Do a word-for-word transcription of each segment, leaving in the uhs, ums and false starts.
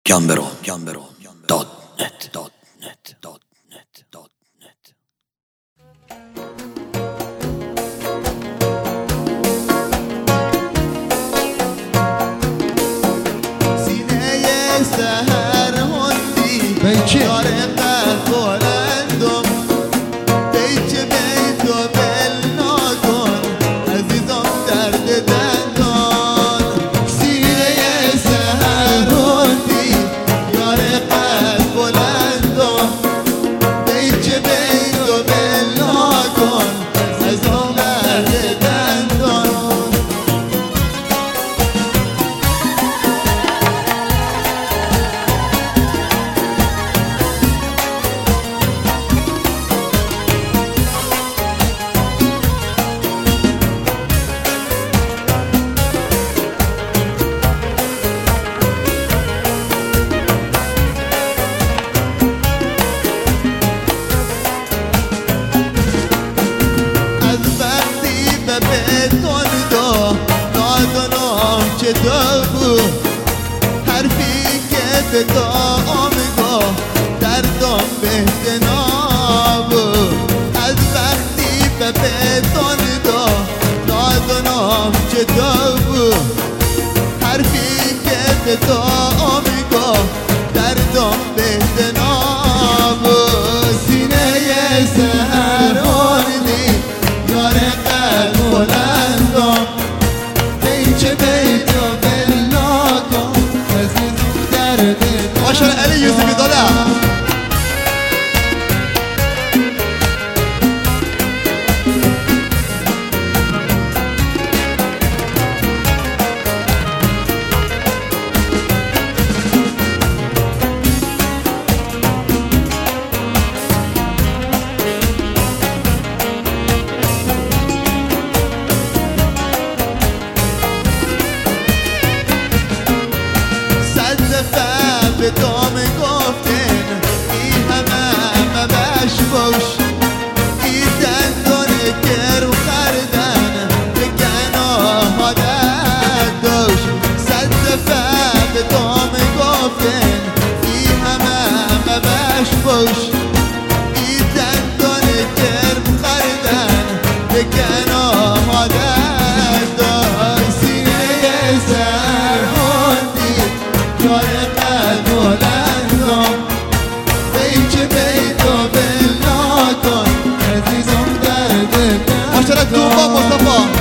گمبرو گمبرو دات نت دات نت دات نت دات نت. سینه سحر هندی داره قلب بلندم بیچ بیت و بل نکن عزیزم درد دندان. سینه سحر هندی داره قلب بلندم بیچ بیت و بل نکن عزیزم درد دندان. حرفی که به دام گاه دردم بهت نبود. از وقتی به بتون دا نادانم چطور بود. حرفی که به دام گاه دردم بهت نبود. سینه سحر آردی یار قلب بلندم بیچ بیت و بل نکن عزیزم درد دندان. ماشاءالله علی یوسفی دادم. به دام گفتن ای همه مبش باش ای دندان گرو خردن به گناه دست داشت. صد دفعه به دام گفتن ای همه مبش باش ای دندان گرو خردن به گناه دست داشت. سینه سحر هندی یار بلندم بیچ بیت و بل نکن عزیزم درد دندان. ماشاءالله توبا مصطفی.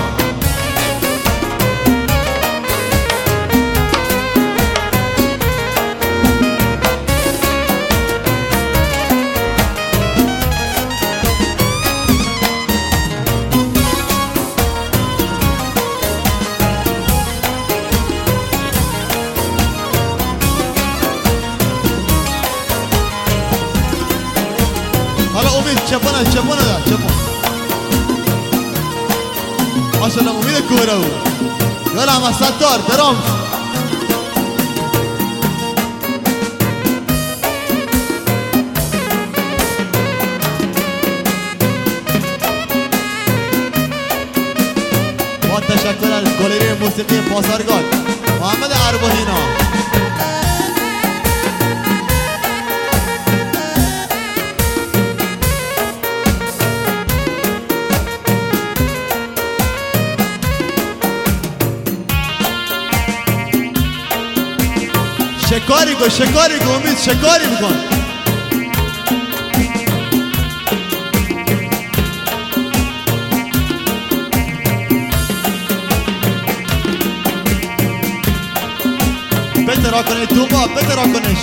حالا امید چپانه چپانه دا چپان. ماشاءالله امید کوره او یالا همه ستار درام. با تشکر از گالری موسیقی پاسارگاد محمد ارباهینا. شکاری کن شکاری کن امید شکاری میکن. بترا کنه توبا بترا کنش.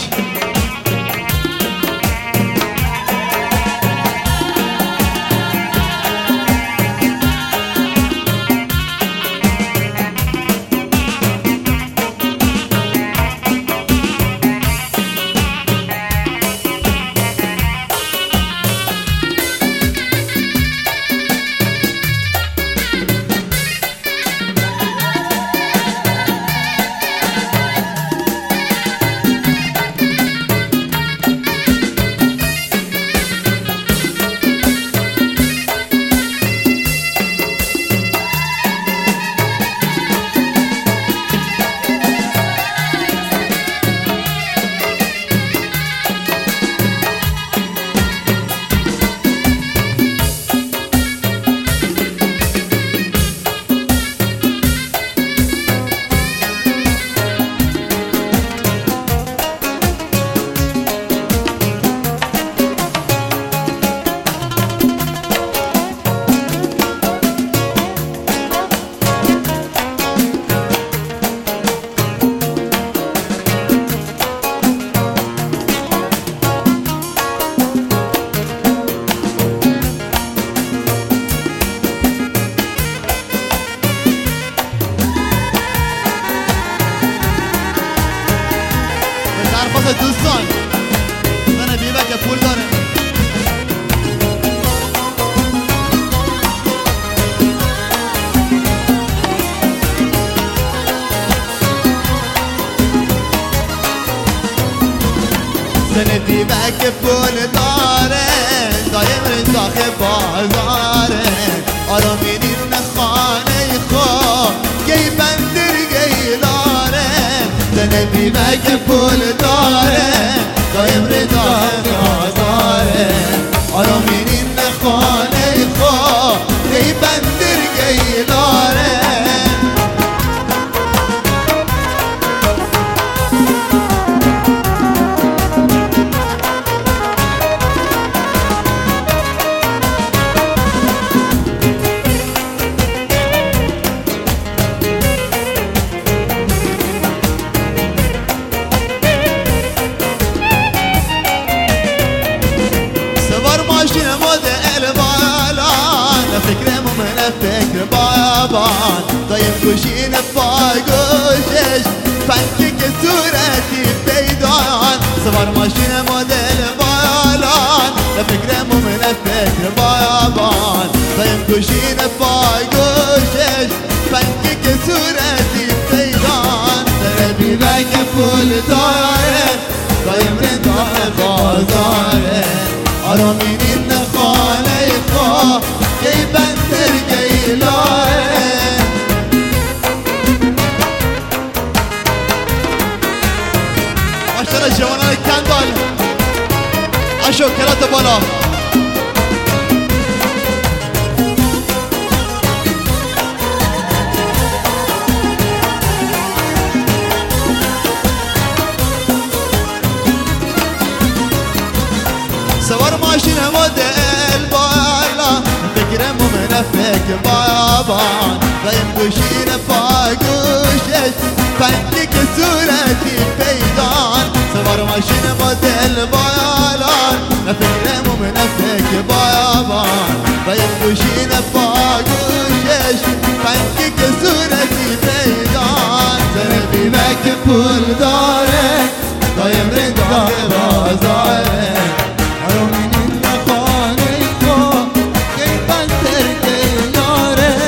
باشه دوستان زن بیوه که پول داره زن بیوه که پول داره دایم رزاق بازاره آرامینین خانه خواه گی بندر گیلاره زن بیوه که پول داره دایم رزاق بازاره آرامینین خانه خواه گی بندر گیلاره ماشین مدل بالا فکر من فکر بابان دایم گوشین پای گوشش پنکه که صورتی پیدان سوار ماشین مدل بالا فکر من فکر بابان دایم گوشین پای گوشش پنکه که صورتی پیدان در بیوه که پول داره دایم رنداخ بازاره آرامینین خانه خواه گی بندر گیلاره ماشترا جوانان کندال اشو کرات بالا سوار ماشین مدل بالا فکر مومن فکر بابان دایم گوشین پا گوشش پنجی که صورتی پیدان سوار ماشین مدل بالا فکر مومن فکر بابان دایم گوشین پا گوشش پنجی که صورتی پیدان زن بیوه که پول داره دایم رنداخ بازاره آرامینین خانه خواه گی بندر گیلاره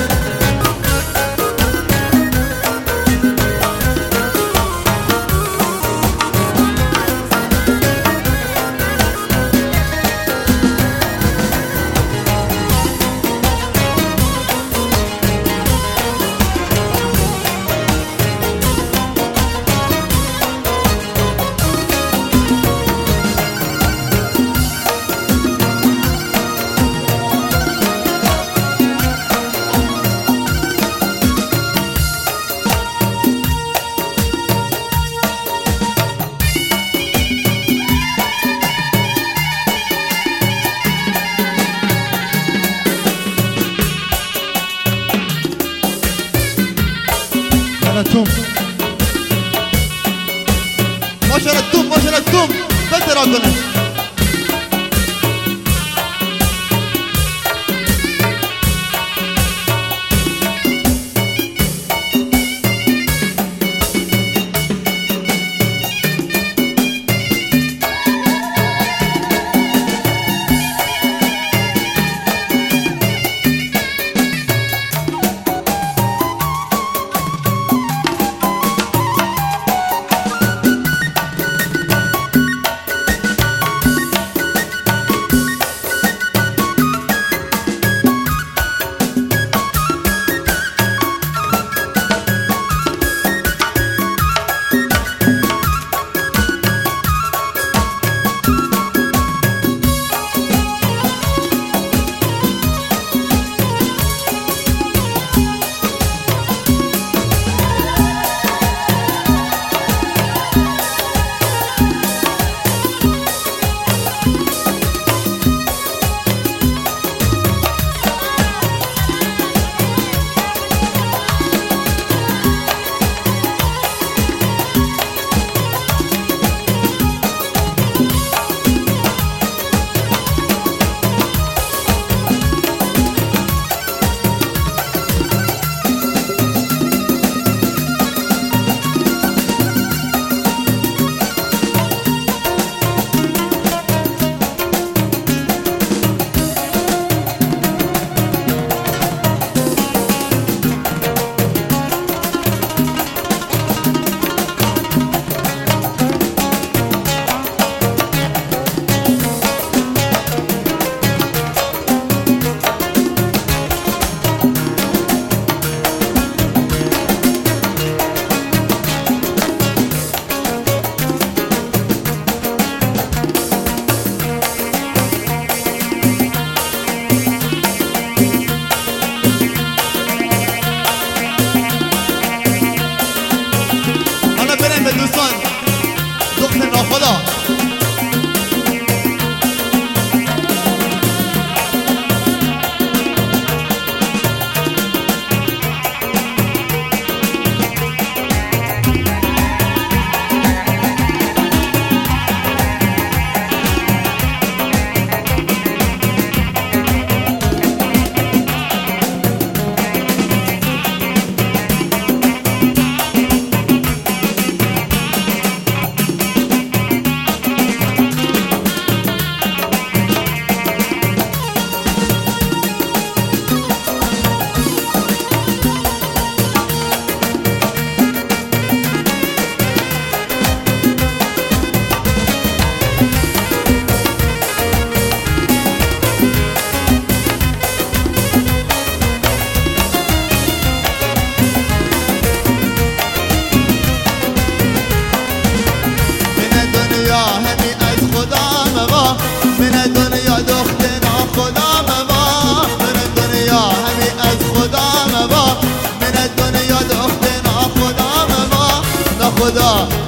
توم ماشاءالله توم ماشاءالله توم بس را کنش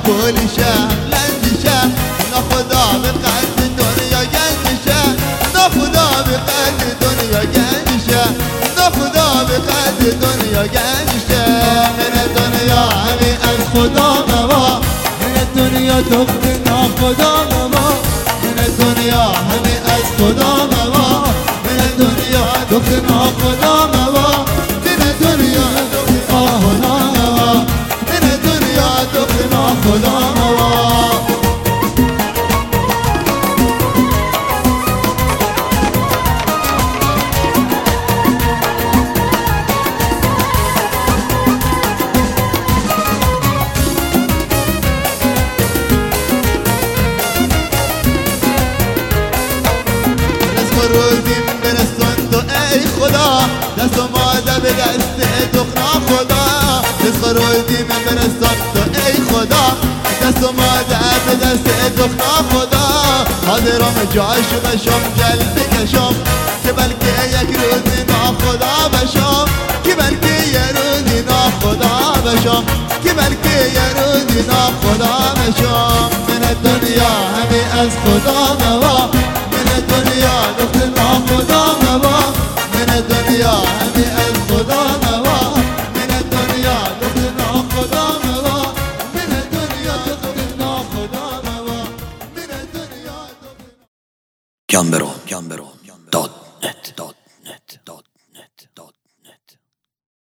پولیشه لنجشه ناخدا به قد دنیا گنجشه ناخدا به قد دنیا گنجشه ناخدا به قد دنیا گنجشه من دنیا همی از خدا موا من دنیا دخت ناخدا موا من دنیا همی از خدا موا من دنیا دخت ناخدا موا من دنیا دخت ناخدا موا من دنیا دخت ناخدا موا روزیم برسون تو ای خدا دست و ماده به دست دخنا خدا رزق روزیم برسون تو ای خدا دست و ماده به دست دخنا خدا حاضرم جاشو بشم جلد کشم که بلکه یک روزی ناخدا بشم که بلکه یه روزی ناخدا بشم که بلکه یه روزی ناخدا بشم من دنیا همی از خدا نوا من دنیا دخت ناخدا نوا من دنیا همی از خدا نوا من دنیا دخت ناخدا نوا من دنیا دخت ناخدا نوا من دنیا Gambero, Gambero, dot net, dot